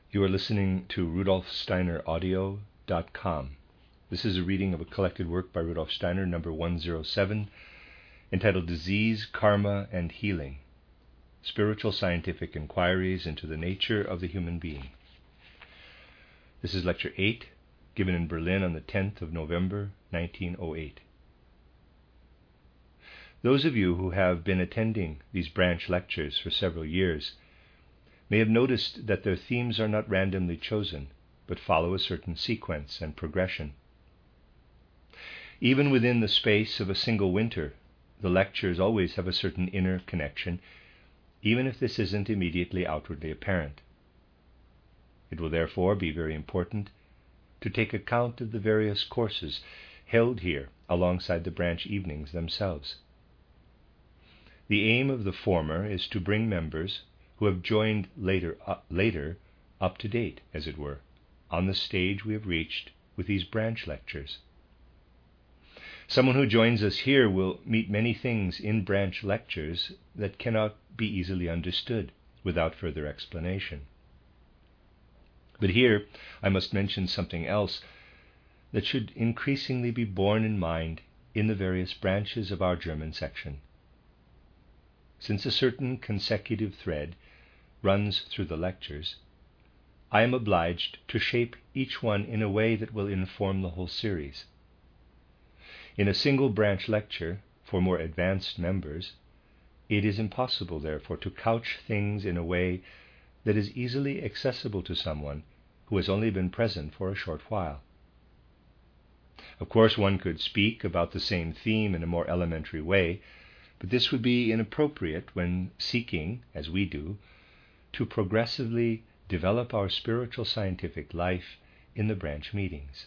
You are listening to rudolfsteineraudio.com. This is a reading of a collected work by Rudolf Steiner, number 107, entitled Disease, Karma, and Healing: Spiritual Scientific Inquiries into the Nature of the Human Being. This is Lecture 8, given in Berlin on the 10th of November, 1908. Those of you who have been attending these branch lectures for several years may have noticed that their themes are not randomly chosen, but follow a certain sequence and progression. Even within the space of a single winter, the lectures always have a certain inner connection, even if this isn't immediately outwardly apparent. It will therefore be very important to take account of the various courses held here alongside the branch evenings themselves. The aim of the former is to bring members who have joined later up to date, as it were, on the stage we have reached with these branch lectures. Someone who joins us here will meet many things in branch lectures that cannot be easily understood without further explanation. But here I must mention something else that should increasingly be borne in mind in the various branches of our German section. Since a certain consecutive thread runs through the lectures, I am obliged to shape each one in a way that will inform the whole series. In a single branch lecture for more advanced members, it is impossible, therefore, to couch things in a way that is easily accessible to someone who has only been present for a short while. Of course, one could speak about the same theme in a more elementary way, but this would be inappropriate when seeking, as we do, to progressively develop our spiritual scientific life in the branch meetings.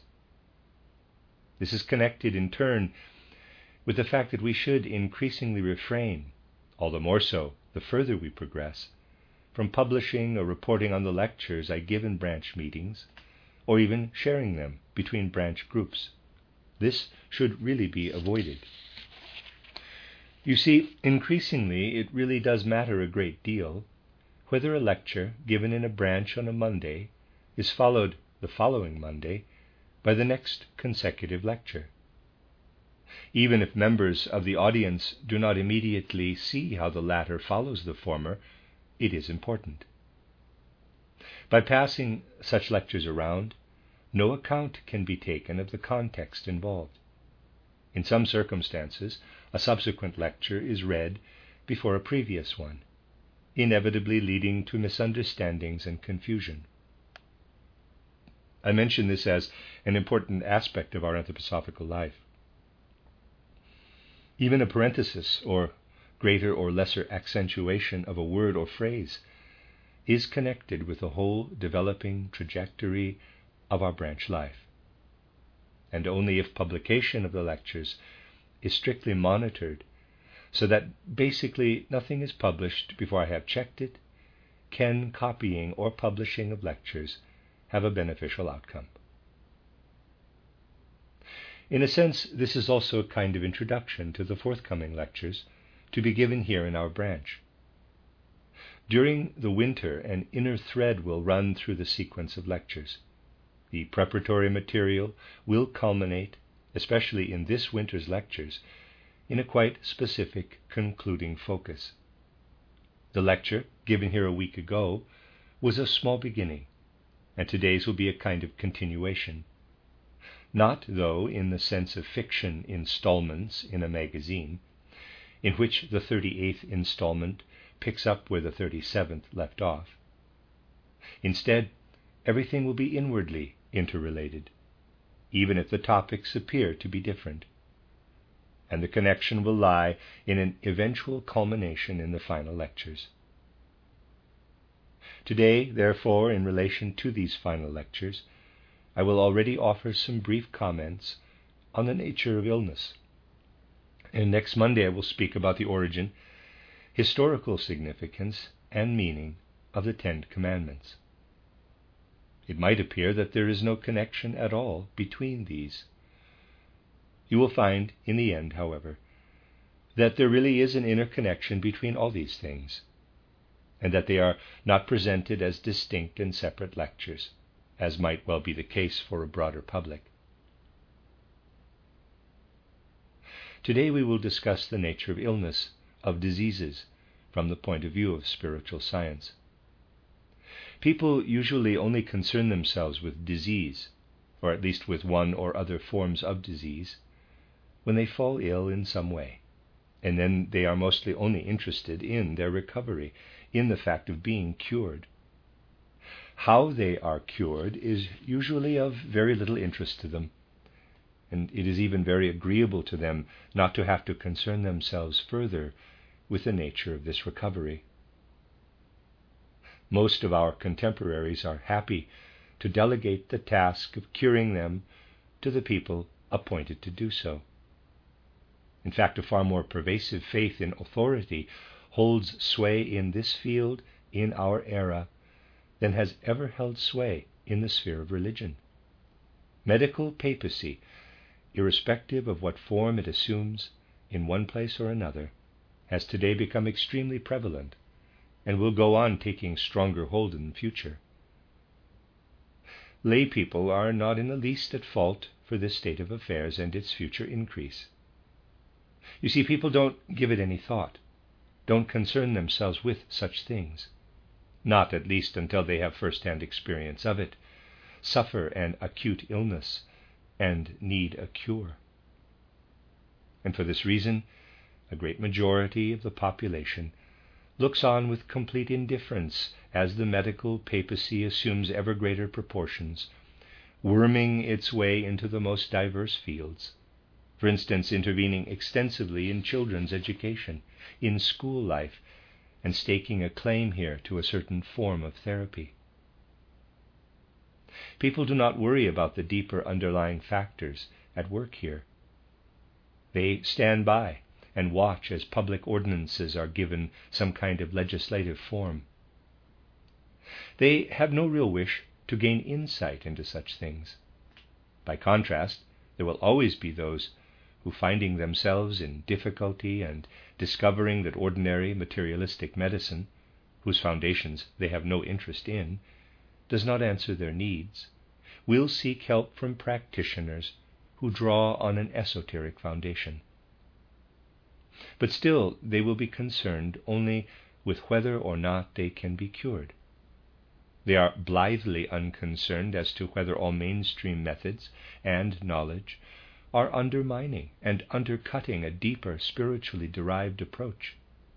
This is connected in turn with the fact that we should increasingly refrain, all the more so the further we progress, from publishing or reporting on the lectures I give in branch meetings, or even sharing them between branch groups. This should really be avoided. You see, increasingly it really does matter a great deal whether a lecture given in a branch on a Monday is followed the following Monday by the next consecutive lecture. Even if members of the audience do not immediately see how the latter follows the former, it is important. By passing such lectures around, no account can be taken of the context involved. In some circumstances, a subsequent lecture is read before a previous one, inevitably leading to misunderstandings and confusion. I mention this as an important aspect of our anthroposophical life. Even a parenthesis or greater or lesser accentuation of a word or phrase is connected with the whole developing trajectory of our branch life. And only if publication of the lectures is strictly monitored, so that basically nothing is published before I have checked it, can copying or publishing of lectures have a beneficial outcome. In a sense, this is also a kind of introduction to the forthcoming lectures to be given here in our branch. During the winter, an inner thread will run through the sequence of lectures. The preparatory material will culminate, especially in this winter's lectures, in a quite specific concluding focus. The lecture, given here a week ago, was a small beginning, and today's will be a kind of continuation. Not, though, in the sense of fiction installments in a magazine, in which the 38th installment picks up where the 37th left off. Instead, everything will be inwardly interrelated, even if the topics appear to be different, and the connection will lie in an eventual culmination in the final lectures. Today, therefore, in relation to these final lectures, I will already offer some brief comments on the nature of illness. And next Monday I will speak about the origin, historical significance, and meaning of the Ten Commandments. It might appear that there is no connection at all between these. You will find, in the end, however, that there really is an inner connection between all these things, and that they are not presented as distinct and separate lectures, as might well be the case for a broader public. Today we will discuss the nature of illness, of diseases, from the point of view of spiritual science. People usually only concern themselves with disease, or at least with one or other forms of disease, when they fall ill in some way, and then they are mostly only interested in their recovery, in the fact of being cured. How they are cured is usually of very little interest to them, and it is even very agreeable to them not to have to concern themselves further with the nature of this recovery. Most of our contemporaries are happy to delegate the task of curing them to the people appointed to do so. In fact, a far more pervasive faith in authority holds sway in this field in our era than has ever held sway in the sphere of religion. Medical papacy, irrespective of what form it assumes in one place or another, has today become extremely prevalent and will go on taking stronger hold in the future. Lay people are not in the least at fault for this state of affairs and its future increase. You see, people don't give it any thought, don't concern themselves with such things, not at least until they have first-hand experience of it, suffer an acute illness, and need a cure. And for this reason, a great majority of the population looks on with complete indifference as the medical papacy assumes ever greater proportions, worming its way into the most diverse fields, for instance, intervening extensively in children's education, in school life, and staking a claim here to a certain form of therapy. People do not worry about the deeper underlying factors at work here. They stand by and watch as public ordinances are given some kind of legislative form. They have no real wish to gain insight into such things. By contrast, there will always be those who, finding themselves in difficulty and discovering that ordinary materialistic medicine, whose foundations they have no interest in, does not answer their needs, will seek help from practitioners who draw on an esoteric foundation. But still, they will be concerned only with whether or not they can be cured. They are blithely unconcerned as to whether all mainstream methods and knowledge are undermining and undercutting a deeper spiritually derived approach.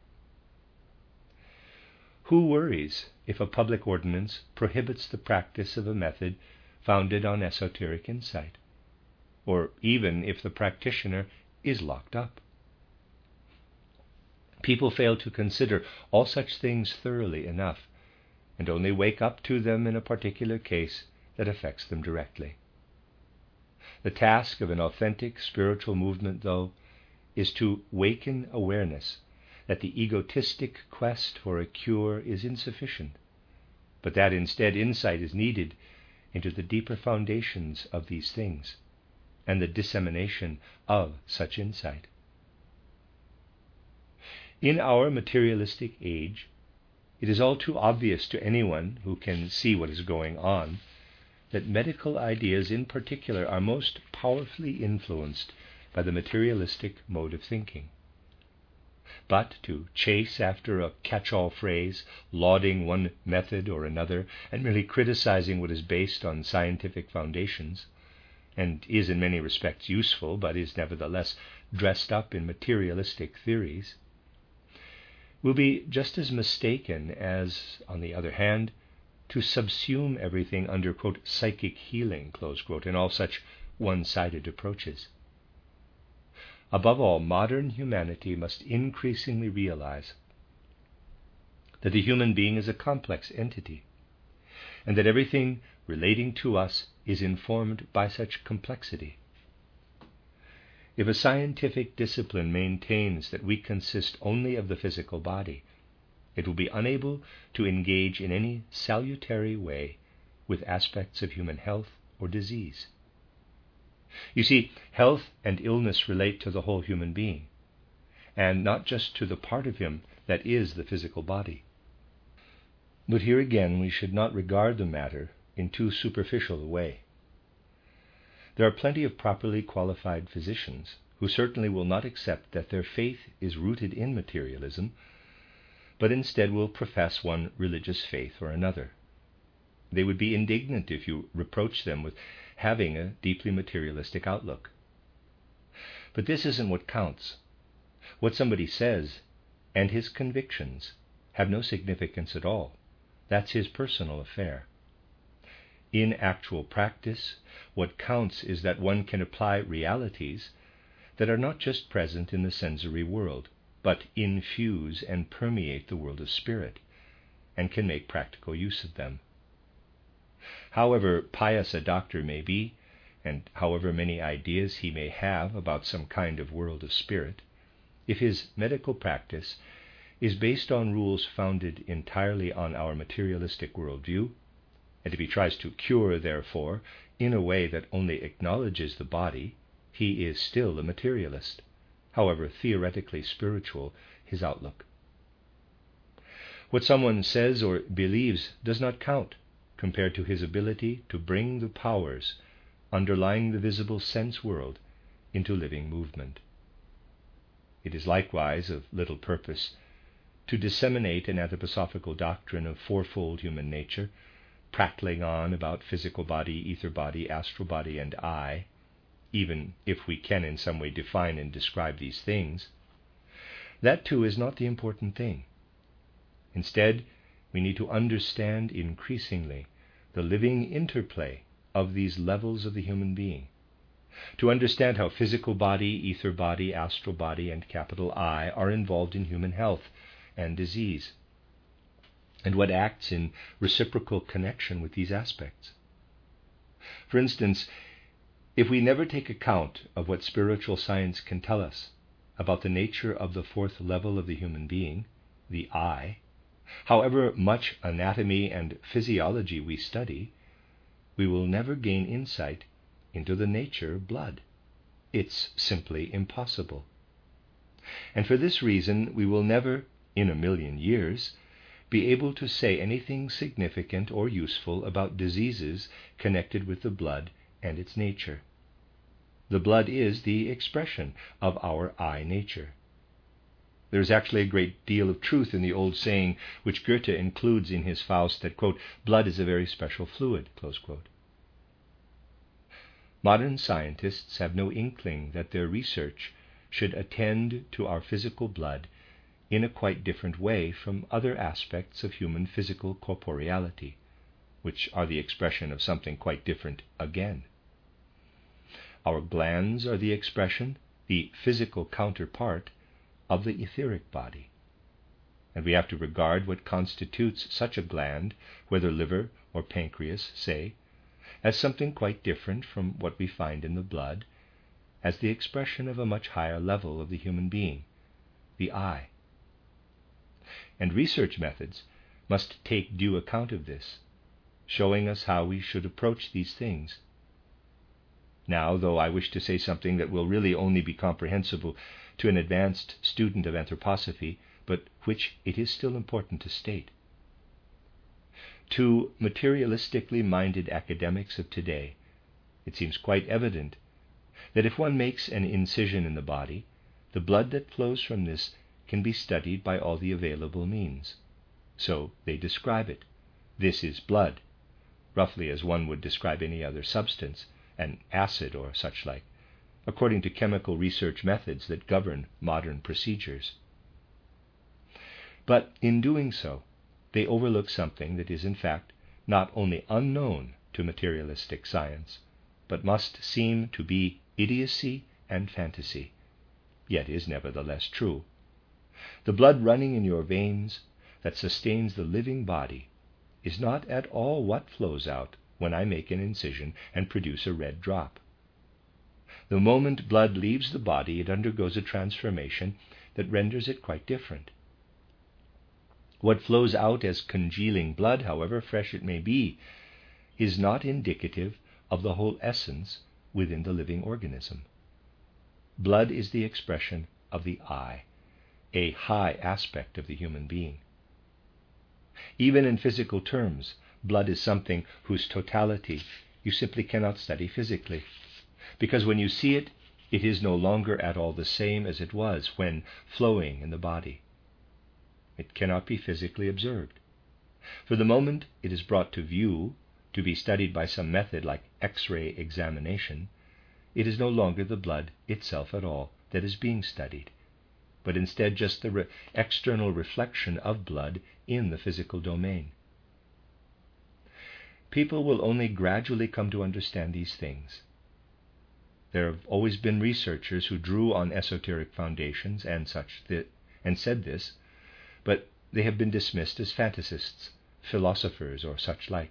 Who worries if a public ordinance prohibits the practice of a method founded on esoteric insight, or even if the practitioner is locked up? People fail to consider all such things thoroughly enough, and only wake up to them in a particular case that affects them directly. The task of an authentic spiritual movement, though, is to waken awareness that the egotistic quest for a cure is insufficient, but that instead insight is needed into the deeper foundations of these things and the dissemination of such insight. In our materialistic age, it is all too obvious to anyone who can see what is going on that medical ideas in particular are most powerfully influenced by the materialistic mode of thinking. But to chase after a catch-all phrase, lauding one method or another, and merely criticizing what is based on scientific foundations, and is in many respects useful, but is nevertheless dressed up in materialistic theories, will be just as mistaken as, on the other hand, to subsume everything under, quote, psychic healing, close quote, and all such one-sided approaches. Above all, modern humanity must increasingly realize that the human being is a complex entity, and that everything relating to us is informed by such complexity. If a scientific discipline maintains that we consist only of the physical body, it will be unable to engage in any salutary way with aspects of human health or disease. You see, health and illness relate to the whole human being, and not just to the part of him that is the physical body. But here again we should not regard the matter in too superficial a way. There are plenty of properly qualified physicians who certainly will not accept that their faith is rooted in materialism, but instead will profess one religious faith or another. They would be indignant if you reproach them with having a deeply materialistic outlook. But this isn't what counts. What somebody says and his convictions have no significance at all. That's his personal affair. In actual practice, what counts is that one can apply realities that are not just present in the sensory world, but infuse and permeate the world of spirit, and can make practical use of them. However pious a doctor may be, and however many ideas he may have about some kind of world of spirit, if his medical practice is based on rules founded entirely on our materialistic worldview, and if he tries to cure, therefore, in a way that only acknowledges the body, he is still a materialist, however theoretically spiritual his outlook. What someone says or believes does not count compared to his ability to bring the powers underlying the visible sense world into living movement. It is likewise of little purpose to disseminate an anthroposophical doctrine of fourfold human nature, prattling on about physical body, ether body, astral body, and I, even if we can in some way define and describe these things. That too is not the important thing. Instead, we need to understand increasingly the living interplay of these levels of the human being, to understand how physical body, ether body, astral body, and capital I are involved in human health and disease, and what acts in reciprocal connection with these aspects. For instance, if we never take account of what spiritual science can tell us about the nature of the fourth level of the human being, the I, however much anatomy and physiology we study, we will never gain insight into the nature of blood. It's simply impossible. And for this reason, we will never, in 1,000,000 years, be able to say anything significant or useful about diseases connected with the blood and its nature. The blood is the expression of our I nature. There is actually a great deal of truth in the old saying which Goethe includes in his Faust that, quote, blood is a very special fluid, close quote. Modern scientists have no inkling that their research should attend to our physical blood in a quite different way from other aspects of human physical corporeality, which are the expression of something quite different again. Our glands are the expression, the physical counterpart, of the etheric body. And we have to regard what constitutes such a gland, whether liver or pancreas, say, as something quite different from what we find in the blood, as the expression of a much higher level of the human being, the I. And research methods must take due account of this, showing us how we should approach these things. Now, though I wish to say something that will really only be comprehensible to an advanced student of anthroposophy, but which it is still important to state. To materialistically minded academics of today, it seems quite evident that if one makes an incision in the body, the blood that flows from this can be studied by all the available means. So they describe it. This is blood, roughly as one would describe any other substance, an acid or such like, according to chemical research methods that govern modern procedures. But in doing so, they overlook something that is in fact not only unknown to materialistic science, but must seem to be idiocy and fantasy, yet is nevertheless true. The blood running in your veins that sustains the living body is not at all what flows out when I make an incision and produce a red drop. The moment blood leaves the body, it undergoes a transformation that renders it quite different. What flows out as congealing blood, however fresh it may be, is not indicative of the whole essence within the living organism. Blood is the expression of the I, a high aspect of the human being. Even in physical terms, blood is something whose totality you simply cannot study physically, because when you see it, it is no longer at all the same as it was when flowing in the body. It cannot be physically observed. For the moment it is brought to view to be studied by some method like X-ray examination, it is no longer the blood itself at all that is being studied, but instead just the external reflection of blood in the physical domain. People will only gradually come to understand these things. There have always been researchers who drew on esoteric foundations and said this, but they have been dismissed as fantasists, philosophers, or such like.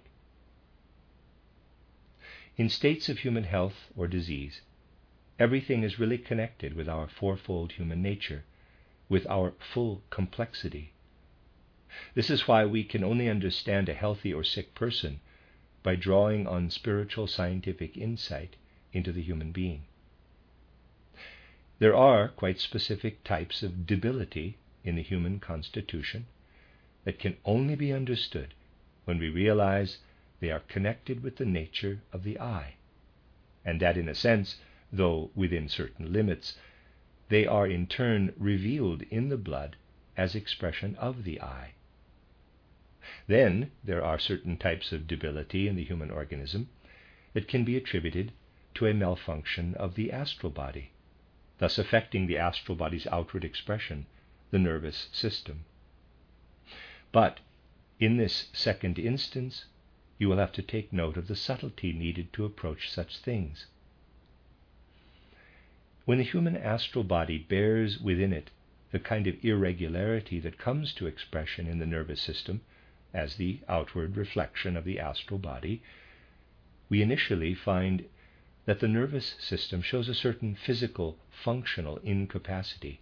In states of human health or disease, everything is really connected with our fourfold human nature, with our full complexity. This is why we can only understand a healthy or sick person by drawing on spiritual scientific insight into the human being. There are quite specific types of debility in the human constitution that can only be understood when we realize they are connected with the nature of the I, and that in a sense, though within certain limits, they are in turn revealed in the blood as expression of the I. Then there are certain types of debility in the human organism that can be attributed to a malfunction of the astral body, thus affecting the astral body's outward expression, the nervous system. But in this second instance, you will have to take note of the subtlety needed to approach such things. When the human astral body bears within it the kind of irregularity that comes to expression in the nervous system as the outward reflection of the astral body, we initially find that the nervous system shows a certain physical, functional incapacity.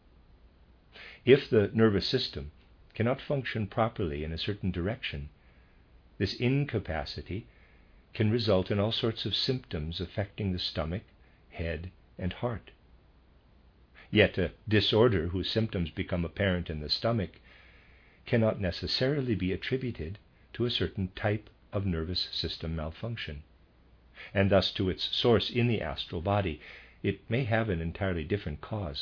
If the nervous system cannot function properly in a certain direction, this incapacity can result in all sorts of symptoms affecting the stomach, head, and heart. Yet a disorder whose symptoms become apparent in the stomach cannot necessarily be attributed to a certain type of nervous system malfunction, and thus to its source in the astral body. It may have an entirely different cause.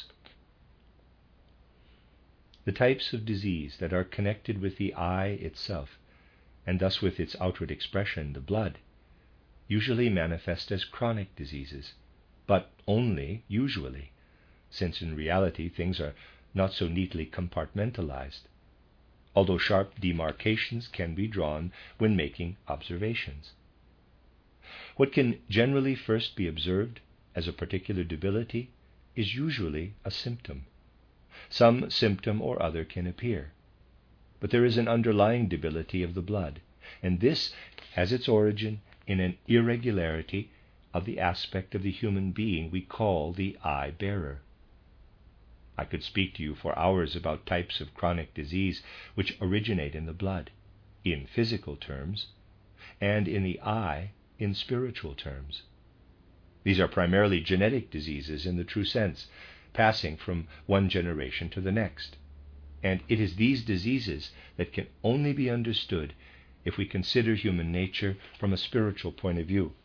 The types of disease that are connected with the I itself, and thus with its outward expression, the blood, usually manifest as chronic diseases, but only usually, since in reality things are not so neatly compartmentalized, although sharp demarcations can be drawn when making observations. What can generally first be observed as a particular debility is usually a symptom. Some symptom or other can appear, but there is an underlying debility of the blood, and this has its origin in an irregularity of the aspect of the human being we call the I bearer. I could speak to you for hours about types of chronic disease which originate in the blood, in physical terms, and in the I in spiritual terms. These are primarily genetic diseases in the true sense, passing from one generation to the next. And it is these diseases that can only be understood if we consider human nature from a spiritual point of view.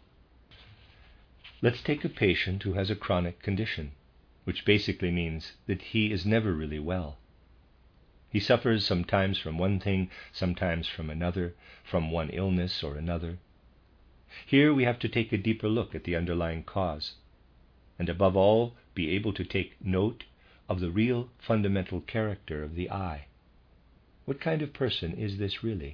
Let's take a patient who has a chronic condition, which basically means that he is never really well. He suffers sometimes from one thing, sometimes from another, from one illness or another. Here we have to take a deeper look at the underlying cause, and above all, be able to take note of the real fundamental character of the I. What kind of person is this really?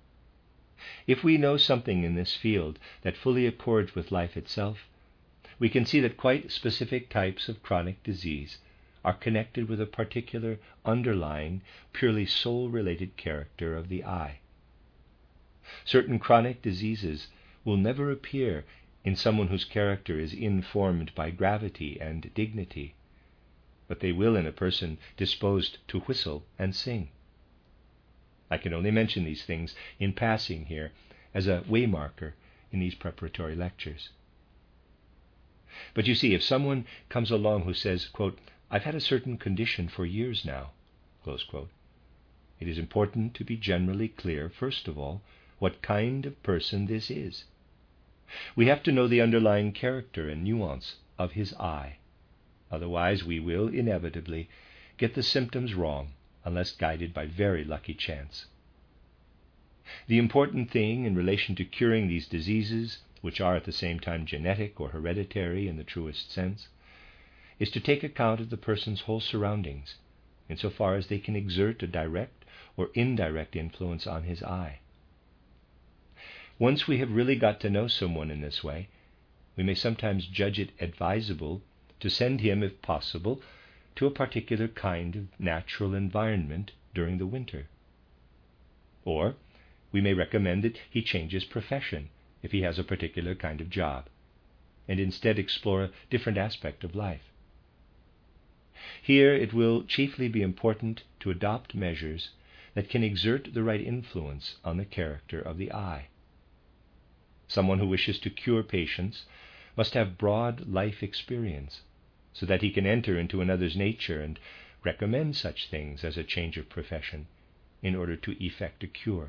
If we know something in this field that fully accords with life itself, we can see that quite specific types of chronic disease are connected with a particular underlying, purely soul-related character of the I. Certain chronic diseases will never appear in someone whose character is informed by gravity and dignity, but they will in a person disposed to whistle and sing. I can only mention these things in passing here as a waymarker in these preparatory lectures. But you see, if someone comes along who says, quote, "I've had a certain condition for years now," close quote, it is important to be generally clear, first of all, what kind of person this is. We have to know the underlying character and nuance of his eye. Otherwise, we will inevitably get the symptoms wrong unless guided by very lucky chance. The important thing in relation to curing these diseases, which are at the same time genetic or hereditary in the truest sense, is to take account of the person's whole surroundings, insofar as they can exert a direct or indirect influence on his eye. Once we have really got to know someone in this way, we may sometimes judge it advisable to send him, if possible, to a particular kind of natural environment during the winter. Or we may recommend that he change his profession if he has a particular kind of job, and instead explore a different aspect of life. Here it will chiefly be important to adopt measures that can exert the right influence on the character of the eye. Someone who wishes to cure patients must have broad life experience, so that he can enter into another's nature and recommend such things as a change of profession in order to effect a cure.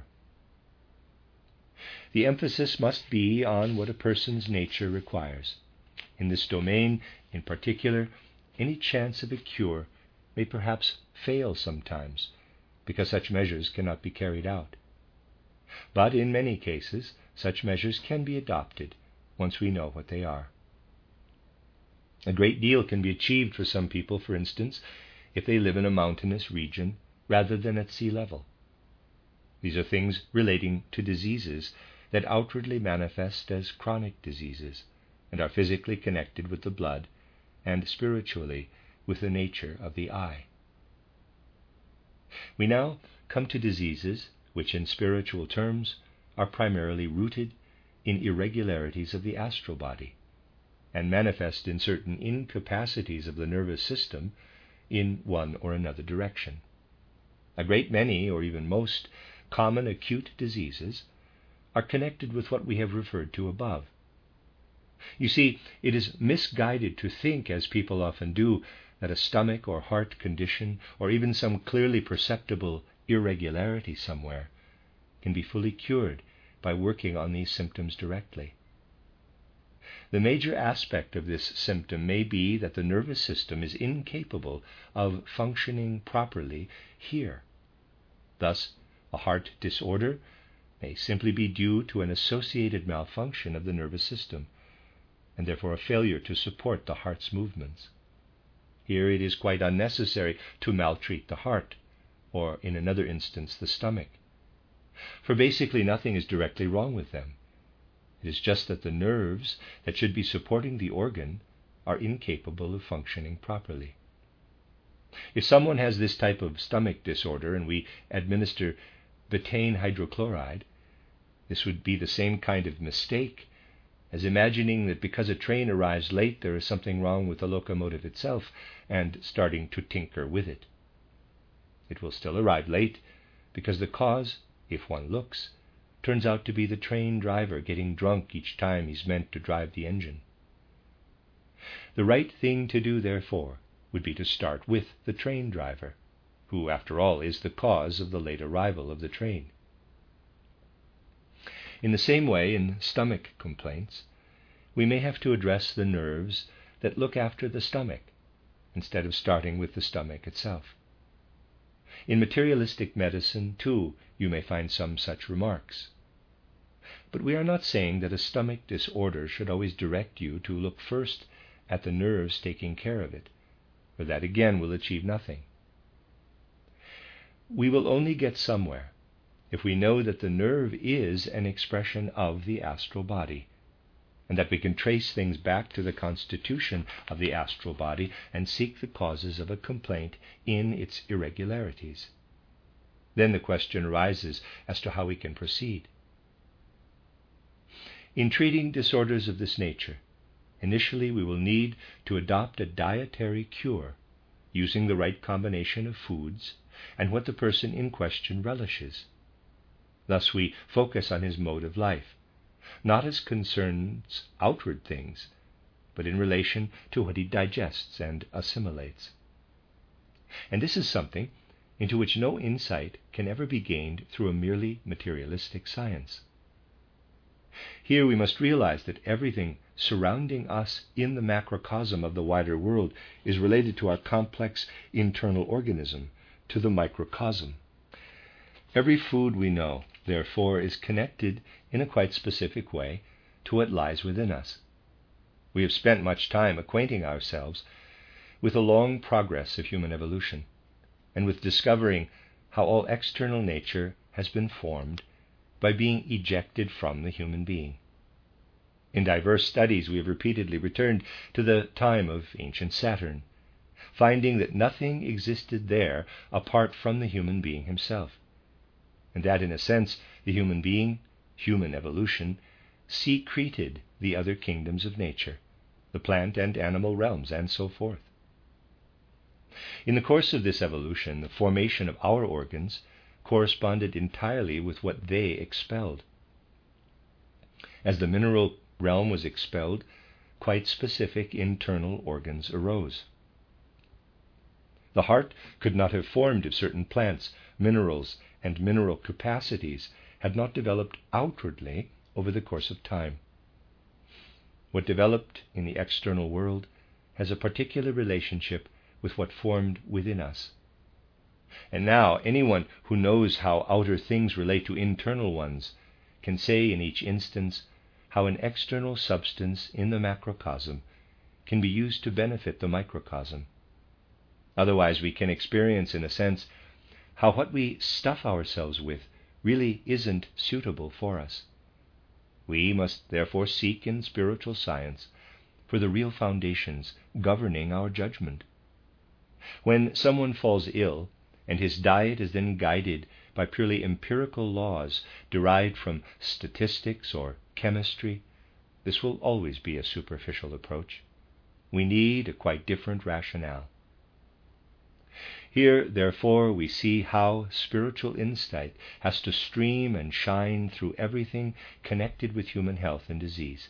The emphasis must be on what a person's nature requires. In this domain, in particular, any chance of a cure may perhaps fail sometimes, because such measures cannot be carried out. But in many cases, such measures can be adopted once we know what they are. A great deal can be achieved for some people, for instance, if they live in a mountainous region rather than at sea level. These are things relating to diseases that outwardly manifest as chronic diseases and are physically connected with the blood and spiritually with the nature of the eye. We now come to diseases which in spiritual terms are primarily rooted in irregularities of the astral body and manifest in certain incapacities of the nervous system in one or another direction. A great many, or even most, common acute diseases are connected with what we have referred to above. You see, it is misguided to think, as people often do, that a stomach or heart condition, or even some clearly perceptible irregularity somewhere, can be fully cured by working on these symptoms directly. The major aspect of this symptom may be that the nervous system is incapable of functioning properly here. Thus, a heart disorder may simply be due to an associated malfunction of the nervous system, and therefore a failure to support the heart's movements. Here it is quite unnecessary to maltreat the heart, or in another instance the stomach, for basically nothing is directly wrong with them. It is just that the nerves that should be supporting the organ are incapable of functioning properly. If someone has this type of stomach disorder and we administer betaine hydrochloride, this would be the same kind of mistake as imagining that because a train arrives late there is something wrong with the locomotive itself and starting to tinker with it. It will still arrive late because the cause, if one looks, turns out to be the train driver getting drunk each time he's meant to drive the engine. The right thing to do, therefore, would be to start with the train driver, who, after all, is the cause of the late arrival of the train. In the same way, in stomach complaints, we may have to address the nerves that look after the stomach, instead of starting with the stomach itself. In materialistic medicine, too, you may find some such remarks. But we are not saying that a stomach disorder should always direct you to look first at the nerves taking care of it, for that again will achieve nothing. We will only get somewhere if we know that the nerve is an expression of the astral body, and that we can trace things back to the constitution of the astral body and seek the causes of a complaint in its irregularities. Then the question arises as to how we can proceed. In treating disorders of this nature, initially we will need to adopt a dietary cure using the right combination of foods and what the person in question relishes. Thus we focus on his mode of life, not as concerns outward things, but in relation to what he digests and assimilates. And this is something into which no insight can ever be gained through a merely materialistic science. Here we must realize that everything surrounding us in the macrocosm of the wider world is related to our complex internal organism, to the microcosm. Every food we know, therefore, is connected in a quite specific way to what lies within us. We have spent much time acquainting ourselves with the long progress of human evolution, and with discovering how all external nature has been formed by being ejected from the human being. In diverse studies we have repeatedly returned to the time of ancient Saturn, finding that nothing existed there apart from the human being himself, and that in a sense the human being, human evolution, secreted the other kingdoms of nature, the plant and animal realms, and so forth. In the course of this evolution, the formation of our organs corresponded entirely with what they expelled. As the mineral realm was expelled, quite specific internal organs arose. The heart could not have formed if certain plants, minerals, and mineral capacities had not developed outwardly over the course of time. What developed in the external world has a particular relationship with what formed within us. And now anyone who knows how outer things relate to internal ones can say in each instance how an external substance in the macrocosm can be used to benefit the microcosm. Otherwise we can experience, in a sense, how what we stuff ourselves with really isn't suitable for us. We must therefore seek in spiritual science for the real foundations governing our judgment. When someone falls ill, and his diet is then guided by purely empirical laws derived from statistics or chemistry, this will always be a superficial approach. We need a quite different rationale. Here, therefore, we see how spiritual insight has to stream and shine through everything connected with human health and disease.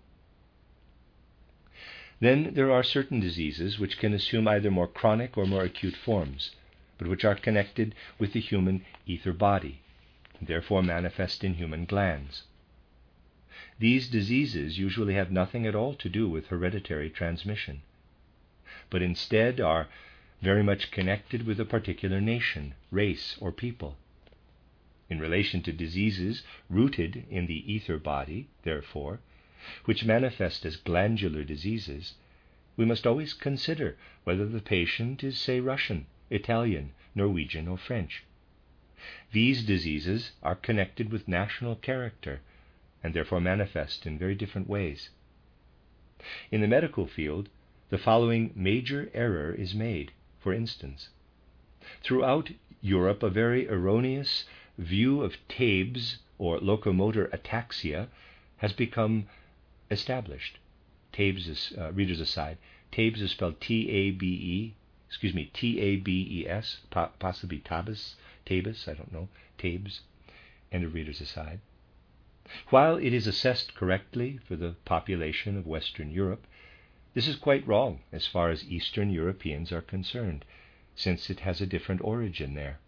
Then there are certain diseases which can assume either more chronic or more acute forms, but which are connected with the human ether body, and therefore manifest in human glands. These diseases usually have nothing at all to do with hereditary transmission, but instead are very much connected with a particular nation, race, or people. In relation to diseases rooted in the ether body, therefore, which manifest as glandular diseases, we must always consider whether the patient is, say, Russian, Italian, Norwegian, or French. These diseases are connected with national character and therefore manifest in very different ways. In the medical field, the following major error is made. For instance, throughout Europe, a very erroneous view of TABES, or locomotor ataxia, has become established. TABES is, readers aside, TABES is spelled T-A-B-E, T-A-B-E-S, possibly tabes, I don't know, TABES, and a reader's aside. While it is assessed correctly for the population of Western Europe, this is quite wrong as far as Eastern Europeans are concerned, since it has a different origin there.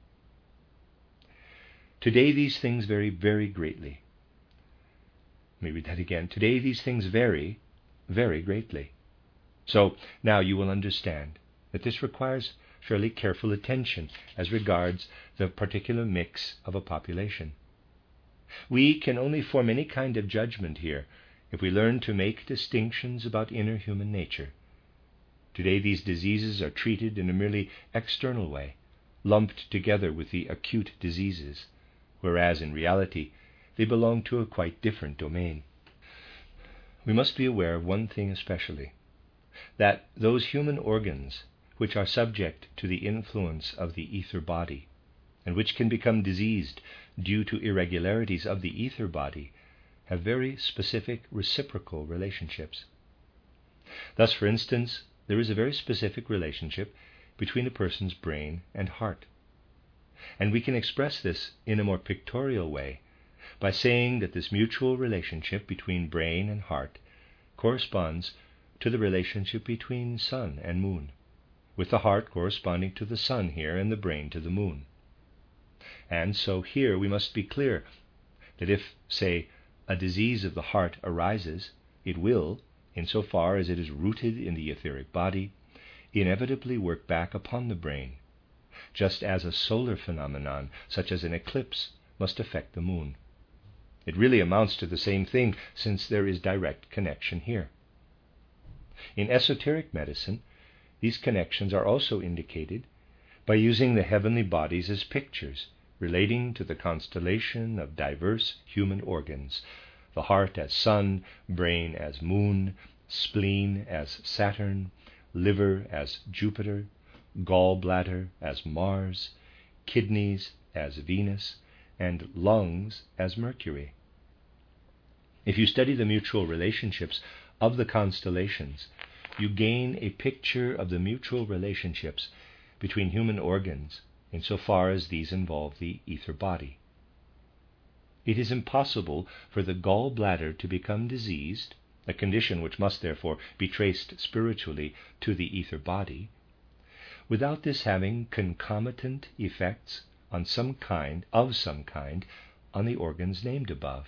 Today these things vary very greatly. Let me read that again. Today these things vary very greatly. So now you will understand that this requires fairly careful attention as regards the particular mix of a population. We can only form any kind of judgment here if we learn to make distinctions about inner human nature. Today these diseases are treated in a merely external way, lumped together with the acute diseases, whereas in reality they belong to a quite different domain. We must be aware of one thing especially, that those human organs which are subject to the influence of the ether body, and which can become diseased due to irregularities of the ether body, have very specific reciprocal relationships. Thus, for instance, there is a very specific relationship between a person's brain and heart. And we can express this in a more pictorial way by saying that this mutual relationship between brain and heart corresponds to the relationship between sun and moon. with the heart corresponding to the sun here and the brain to the moon. And so here we must be clear that if, say, a disease of the heart arises, it will, insofar as it is rooted in the etheric body, inevitably work back upon the brain, just as a solar phenomenon, such as an eclipse, must affect the moon. It really amounts to the same thing, since there is direct connection here. In esoteric medicine, these connections are also indicated by using the heavenly bodies as pictures relating to the constellation of diverse human organs, the heart as sun, brain as moon, spleen as Saturn, liver as Jupiter, gallbladder as Mars, kidneys as Venus, and lungs as Mercury. If you study the mutual relationships of the constellations, you gain a picture of the mutual relationships between human organs insofar as these involve the ether body. It is impossible for the gallbladder to become diseased, a condition which must therefore be traced spiritually to the ether body, without this having concomitant effects on some kind on the organs named above.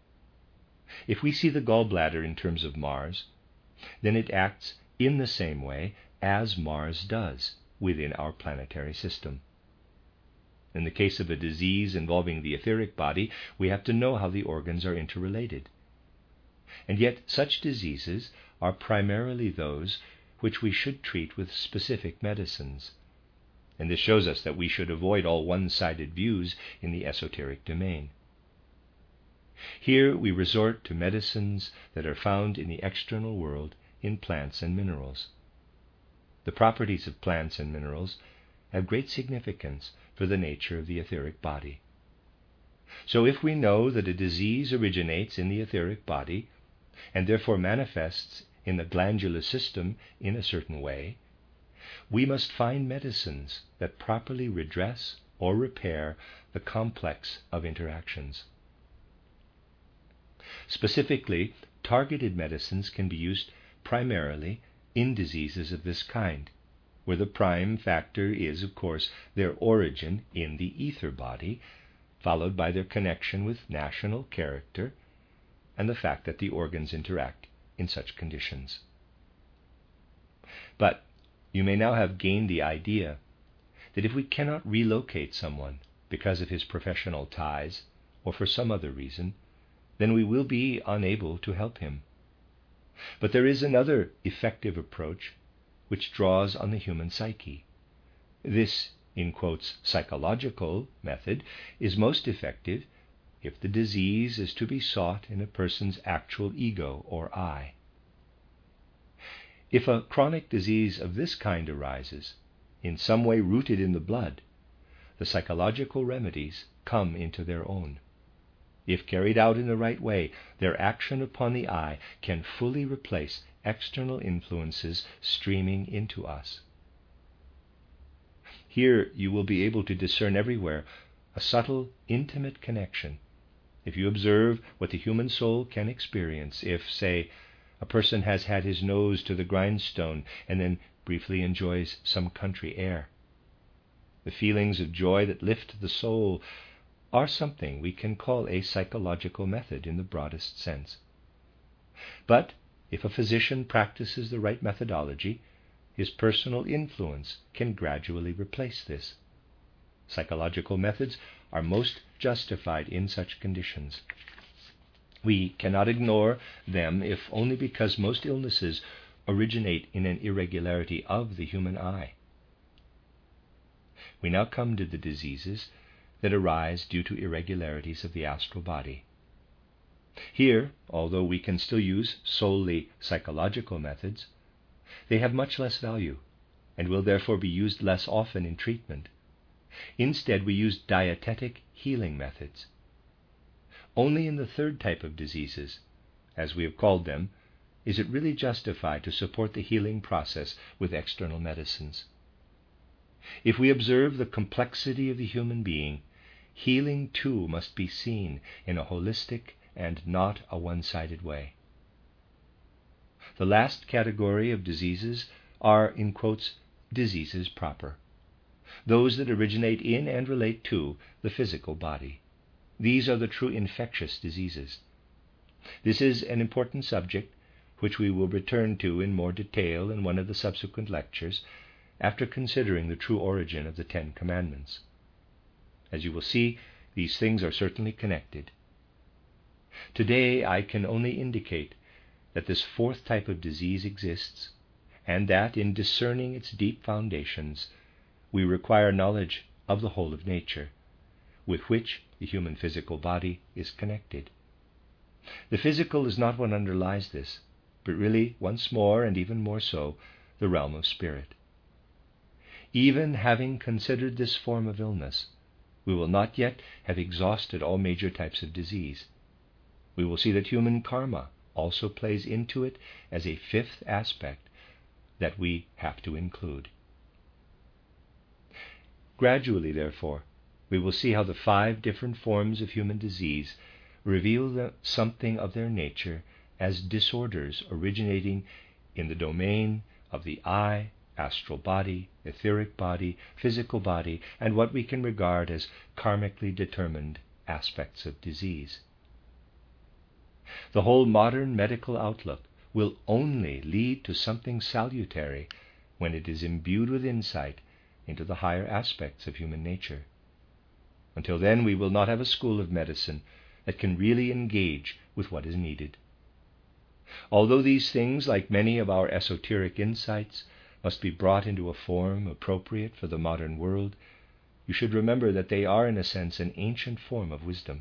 If we see the gallbladder in terms of Mars, then it acts in the same way as Mars does within our planetary system. In the case of a disease involving the etheric body, we have to know how the organs are interrelated. And yet such diseases are primarily those which we should treat with specific medicines. And this shows us that we should avoid all one-sided views in the esoteric domain. Here we resort to medicines that are found in the external world in plants and minerals. The properties of plants and minerals have great significance for the nature of the etheric body. So if we know that a disease originates in the etheric body and therefore manifests in the glandular system in a certain way, we must find medicines that properly redress or repair the complex of interactions. Specifically, targeted medicines can be used primarily in diseases of this kind, where the prime factor is, of course, their origin in the ether body, followed by their connection with national character and the fact that the organs interact in such conditions. But you may now have gained the idea that if we cannot relocate someone because of his professional ties or for some other reason, then we will be unable to help him. But there is another effective approach which draws on the human psyche. This, in quotes, psychological method is most effective if the disease is to be sought in a person's actual ego or I. If a chronic disease of this kind arises, in some way rooted in the blood, the psychological remedies come into their own. If carried out in the right way, their action upon the I can fully replace external influences streaming into us. Here you will be able to discern everywhere a subtle, intimate connection. If you observe what the human soul can experience, if, say, a person has had his nose to the grindstone and then briefly enjoys some country air, the feelings of joy that lift the soul are something we can call a psychological method in the broadest sense. But if a physician practices the right methodology, his personal influence can gradually replace this. Psychological methods are most justified in such conditions. We cannot ignore them if only because most illnesses originate in an irregularity of the human eye. We now come to the diseases that arise due to irregularities of the astral body. Here, although we can still use solely psychological methods, they have much less value and will therefore be used less often in treatment. Instead, we use dietetic healing methods. Only in the third type of diseases, as we have called them, is it really justified to support the healing process with external medicines. If we observe the complexity of the human being, healing too must be seen in a holistic and not a one-sided way. The last category of diseases are, in quotes, diseases proper, those that originate in and relate to the physical body. These are the true infectious diseases. This is an important subject which we will return to in more detail in one of the subsequent lectures after considering the true origin of the Ten Commandments. As you will see, these things are certainly connected. Today I can only indicate that this fourth type of disease exists, and that in discerning its deep foundations we require knowledge of the whole of nature, with which the human physical body is connected. The physical is not what underlies this, but really, once more and even more so, the realm of spirit. Even having considered this form of illness, we will not yet have exhausted all major types of disease. We will see that human karma also plays into it as a fifth aspect that we have to include. Gradually, therefore, we will see how the 5 different forms of human disease reveal something of their nature as disorders originating in the domain of the eye, astral body, etheric body, physical body, and what we can regard as karmically determined aspects of disease. The whole modern medical outlook will only lead to something salutary when it is imbued with insight into the higher aspects of human nature. Until then, we will not have a school of medicine that can really engage with what is needed. Although these things, like many of our esoteric insights, must be brought into a form appropriate for the modern world, you should remember that they are, in a sense, an ancient form of wisdom.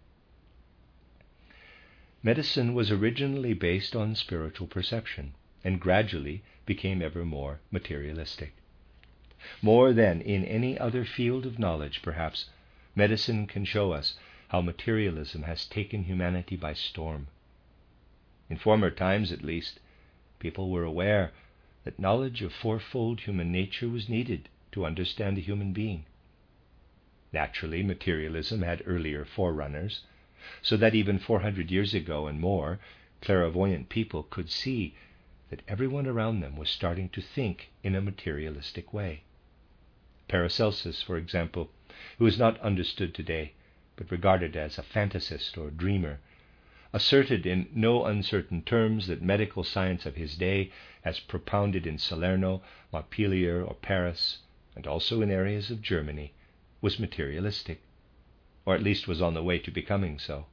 Medicine was originally based on spiritual perception and gradually became ever more materialistic. More than in any other field of knowledge, perhaps, medicine can show us how materialism has taken humanity by storm. In former times, at least, people were aware that knowledge of fourfold human nature was needed to understand the human being. Naturally, materialism had earlier forerunners, so that even 400 years ago and more, clairvoyant people could see that everyone around them was starting to think in a materialistic way. Paracelsus, for example, who is not understood today, but regarded as a fantasist or dreamer, asserted in no uncertain terms that medical science of his day, as propounded in Salerno, Montpellier, or Paris, and also in areas of Germany, was materialistic, or at least was on the way to becoming so.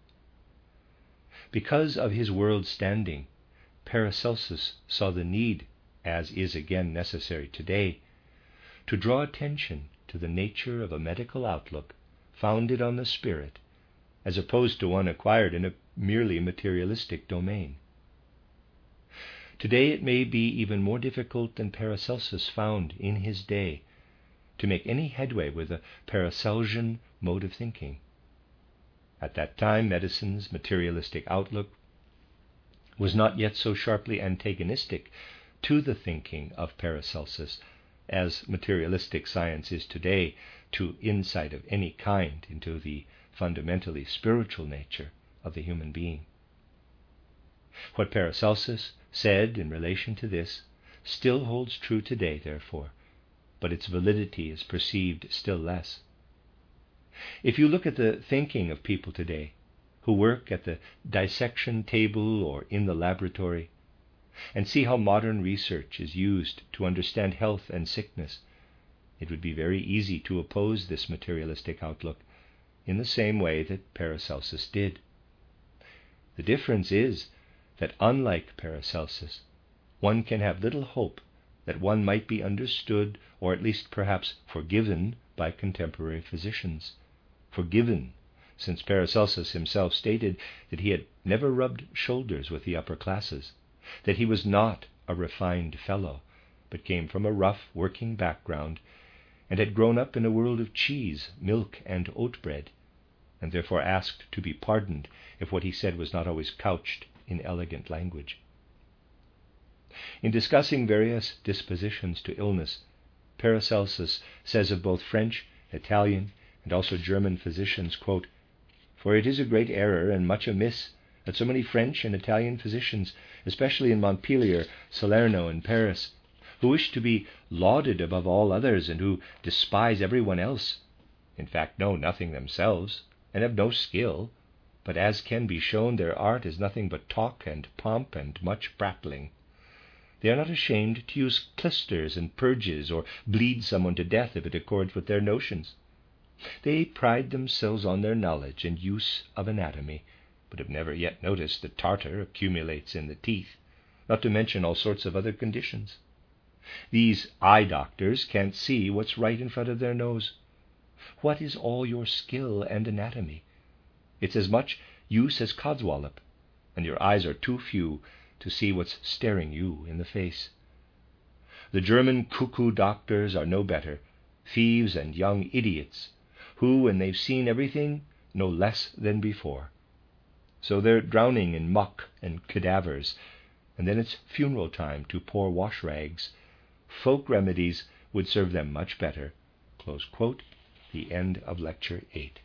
Because of his world standing, Paracelsus saw the need, as is again necessary today, to draw attention to the nature of a medical outlook founded on the spirit, as opposed to one acquired in a merely materialistic domain. Today it may be even more difficult than Paracelsus found in his day to make any headway with a Paracelsian mode of thinking. At that time, medicine's materialistic outlook was not yet so sharply antagonistic to the thinking of Paracelsus as materialistic science is today to insight of any kind into the fundamentally spiritual nature of the human being. What Paracelsus said in relation to this still holds true today, therefore, but its validity is perceived still less. If you look at the thinking of people today who work at the dissection table or in the laboratory, and see how modern research is used to understand health and sickness, it would be very easy to oppose this materialistic outlook in the same way that Paracelsus did. The difference is that, unlike Paracelsus, one can have little hope that one might be understood, or at least perhaps forgiven, by contemporary physicians. Forgiven, since Paracelsus himself stated that he had never rubbed shoulders with the upper classes, that he was not a refined fellow, but came from a rough working background, and had grown up in a world of cheese, milk, and oat bread, and therefore asked to be pardoned if what he said was not always couched in elegant language. In discussing various dispositions to illness, Paracelsus says of both French, Italian, and also German physicians, quote, "For it is a great error and much amiss that so many French and Italian physicians, especially in Montpellier, Salerno, and Paris, who wish to be lauded above all others, and who despise everyone else, in fact know nothing themselves, and have no skill, but as can be shown, their art is nothing but talk and pomp and much prattling. They are not ashamed to use clysters and purges, or bleed someone to death if it accords with their notions. They pride themselves on their knowledge and use of anatomy, but have never yet noticed that tartar accumulates in the teeth, not to mention all sorts of other conditions. These eye doctors can't see what's right in front of their nose. What is all your skill and anatomy? It's as much use as codswallop, and your eyes are too few to see what's staring you in the face. The German cuckoo doctors are no better, thieves and young idiots, who, when they've seen everything, know less than before. So they're drowning in muck and cadavers, and then it's funeral time to pour wash rags. Folk remedies would serve them much better. Close quote. The end of Lecture 8.